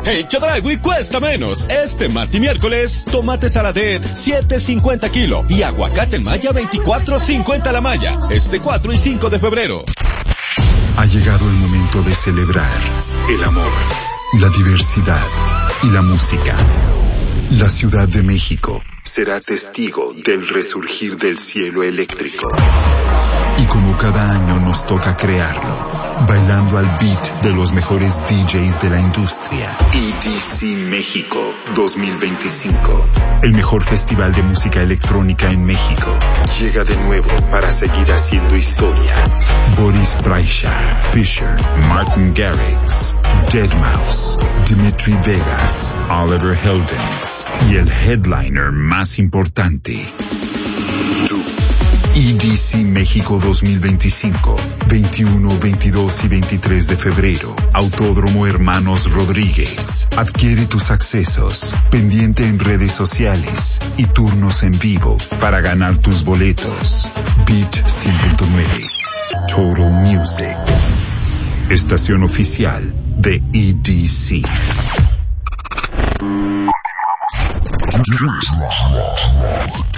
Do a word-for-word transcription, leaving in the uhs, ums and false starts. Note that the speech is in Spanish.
En Chedraui cuesta menos. Este martes y miércoles, tomate saladet siete cincuenta kilo y aguacate en malla veinticuatro cincuenta la malla. Este cuatro y cinco de febrero. Ha llegado el momento de celebrar el amor, la diversidad y la música. La Ciudad de México será testigo del resurgir del cielo eléctrico. Y como cada año nos toca crearlo, bailando al beat de los mejores D Js de la industria. E D C México dos mil veinticinco, el mejor festival de música electrónica en México, llega de nuevo para seguir haciendo historia. Boris Brejcha, Fisher, Martin Garrix, deadmau five, Dimitri Vegas, Oliver Heldens y el headliner más importante, tú. E D C México dos mil veinticinco, veintiuno, veintidós y veintitrés de febrero. Autódromo Hermanos Rodríguez. Adquiere tus accesos, pendiente en redes sociales y turnos en vivo para ganar tus boletos. Beat cien punto nueve. Total Music. Estación oficial de E D C. Continuamos.